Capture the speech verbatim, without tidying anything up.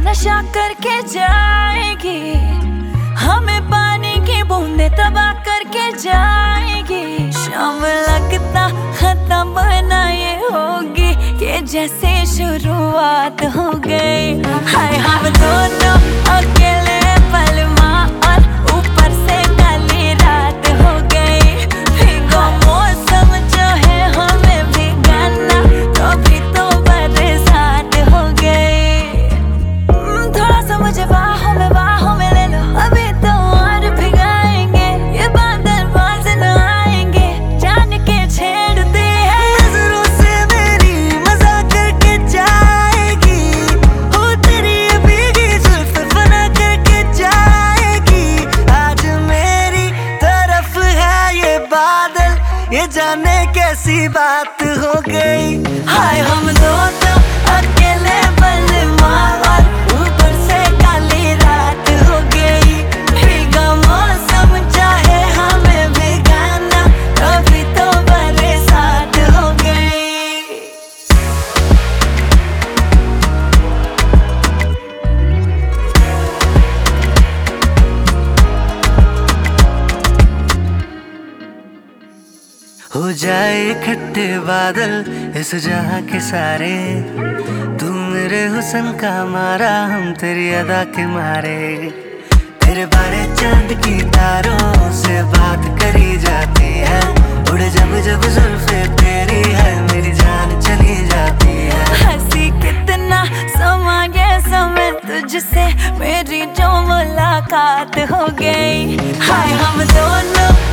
नशा करके जाएगी, हमें पानी की बूंदे तबाह करके जाएगी। शाम लगता खत्म ना ये होगी कि जैसे शुरुआत हो गई। हाय हम दोनों अकेले पलमा और ऊपर से काली रात हो गई। भीगो मौसम जो है हमें भिगाना, तो भी तो बरसात हो गई। थोड़ा सा मुझे बाहों में बाहों में ले लो, अभी तो और भिगाएंगे। ये बादल पास न आएंगे, जान के छेड़ते हैं। नजरों से मेरी मजाक करके जाएगी, हो तेरी भीगी जुल्फ बना करके जाएगी। आज मेरी तरफ है ये बादल, ये जाने कैसी बात हो गई। हाय हम दोनों अकेले बलमा और ऊपर से काली रात हो गई। भीगा मौसम चाहे हमें भिगाना, कभी तो बरसात हो गई। हो जाए इकट्ठे बादल इस जहां के सारे, तू मेरे हुस्न का मारा, हम तेरी अदा के मारे। तेरे बारे चांद की तारों से बात करी जाती है, उड़ जब जब जुल्फे तेरी है मेरी जान चली जाती है। हंसी कितना समा ये समय तुझसे मेरी जो मुलाकात हो गई। हाय हम दोनों